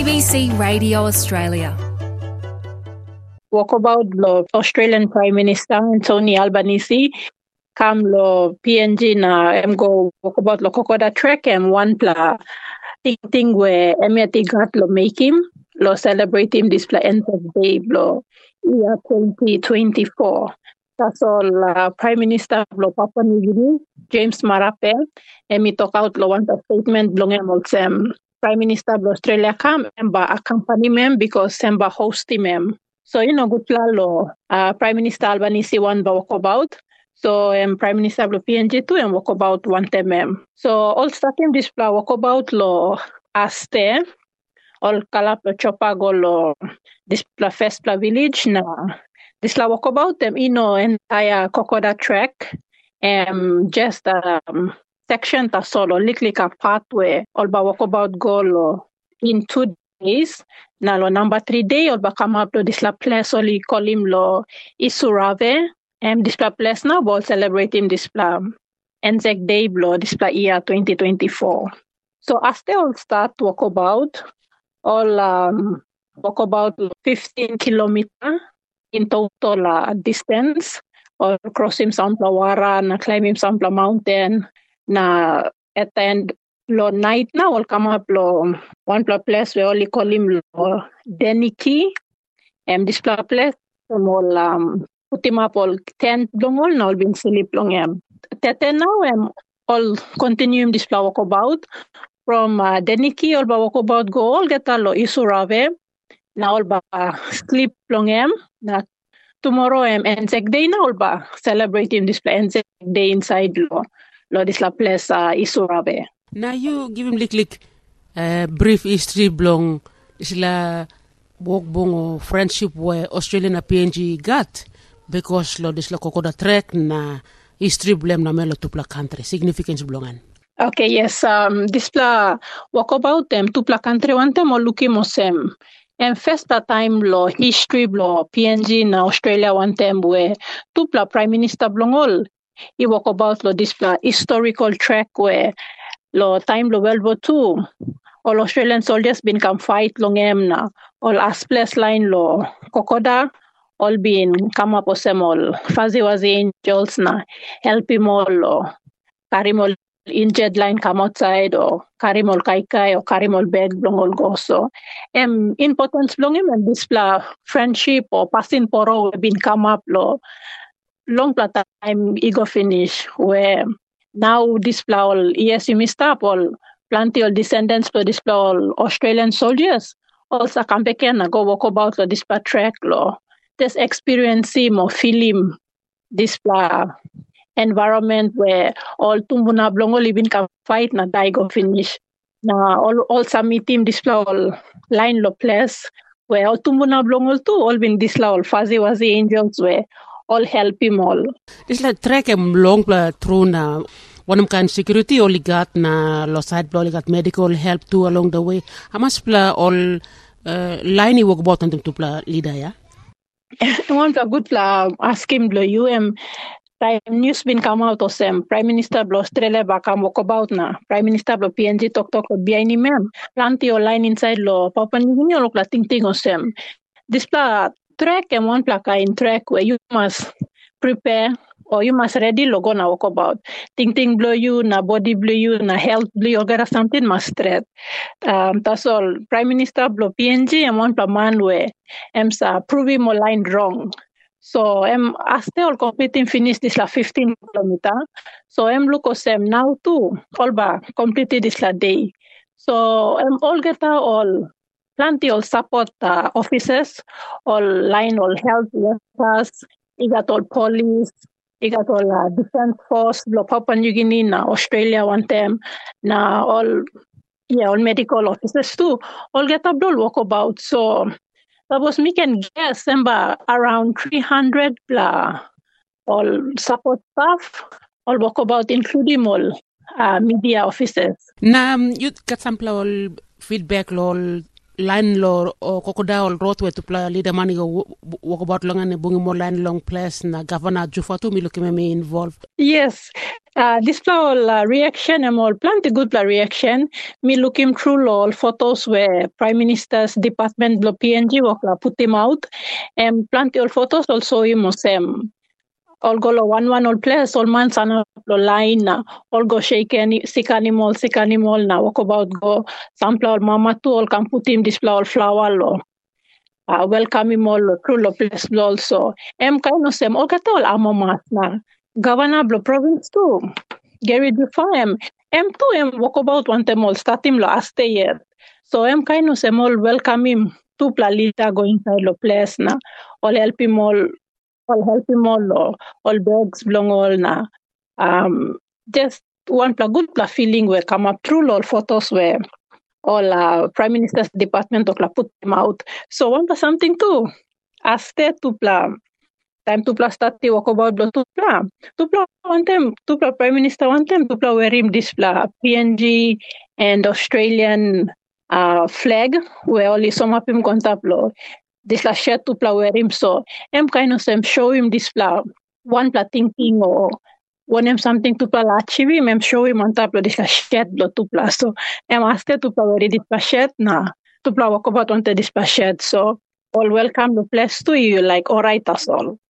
ABC Radio Australia. Walkabout lo Australian Prime Minister Anthony Albanese kam lo PNG na go walkabout lo Kokoda Trek one pla ting where gat lo make him lo celebrate him this pla end of day lo year 2024. That's all Prime Minister lo Papua New Guinea James Marape talk out lo want a statement belong Prime Minister of Australia come accompany him because semba host him. So, good plan lo Prime Minister Albanese one walk about. So, Prime Minister of PNG too and walk about one time. So, all starting this plan walk about lo aste, all kalap lo chopago lo this pla first pla village na this la walk about them entire Kokoda Trek just section ta solo liklika pathway all ba walk about go lo in 2 days. Na lo number 3 day all ba come up to this la place oli call him lo Isurave this la place now ball celebrate him this pla Anzac Day blo this pla year 2024. So as they all start walk about 15 kilometer in total distance or cross him Sampla Wara na climb him Sampla mountain na attend lo night na will come up lo one place where only call him lo Deniki this place all ultima pol tent long na all been sleep long tete now all continue this walk about from Deniki all ba walk about go all get lo Isurave na all ba sleep long na tomorrow Anzac Day na all ba celebrate him this Anzac Day inside lo this la place Isurave. Now you give him like brief history belong is la walk bongo friendship where Australian PNG got because lo this la Kokoda Trek na history blem na melo tupla country significance belongan. Okay, yes. This pla walk about them tupla country one time or looking mosem. And first time lo history lo PNG na Australia one time where tupla Prime Minister blongol. He walk about lo this pla historical trek where lo time lo World War II, all Australian soldiers been come fight long na, all as place line lo Kokoda, all been come up osem all Fazi angels na help him all lo carry all injured line come outside or carry all kaikai or carry all bag long all go so. Importance long him and this pla friendship or passing poro been come up lo long pla time ego finish where now this pla all yes you missed up all plenty all descendants for this pla all Australian soldiers also come back and go walk about lo this pla trek lo just experience him or feel him this pla environment where all tumbuna blongo living can fight na die go finish na all submit him this pla all line lo place where all tumbuna blongo too all been this pla all Fazi angels where all help him all. This like trek long pla through na one kind security only got na lo side only got medical help too along the way. How much pla all line you walk about on them to pla leader ya? One pla good pla ask him lo time news been come out of them Prime Minister blo Australia ba kam walk about na Prime Minister blo PNG talk behind him plenty all line inside lo Papua New Guinea lo pla ting of them. This pla trek one pla in trek where you must prepare or you must ready logo na walk about. Ting blow you, na body blow you, na health blow you, or something must straight. That's all. Prime Minister blow PNG and one per man where sa prove him a line wrong. So as they all completing finish this la 15 kilometer. So look at them now too. All ba completed this la day. So all get all plenty all support officers, all line all health workers, you got all police, you got all defense force, Papua New Guinea, na Australia one time, na all medical officers too. All get up all walk about. So that was me can guess around 300 all support staff, all walk about including all media officers. Na you got some all feedback all line law or crocodile roadway to play leader money go walk about long and bungi more line long place na governor Jufatu mi look me involved. Yes, This all reaction and all plenty good reaction. Me looking through all photos where Prime Minister's Department blo PNG wakla put him out. And plenty all photos also him all go lo one all place all man sana lo line na all go shake any sick animal na walk about go sample all mama too all can put him display all flower lo. Welcome him all through the place also. Kind of all get all amamas na. Governor blo province too. Gary Dufam. Too walk about one time all start him last year. So kind of all welcome him to Plalita go inside the place na. All help him all bags belong all na. Just one good feeling where come up through all photos where all Prime Minister's Department of put them out. So one something too. Aste to time to start the walk about to one time to Prime Minister one time to wear him this PNG and Australian flag where only some of him contact this shirt to wear him so kind of show him this one thinking or one something to achieve him show him on top of this shirt to so asked to wear this shirt na to walk about on this shirt so all welcome the place to you like all right as all.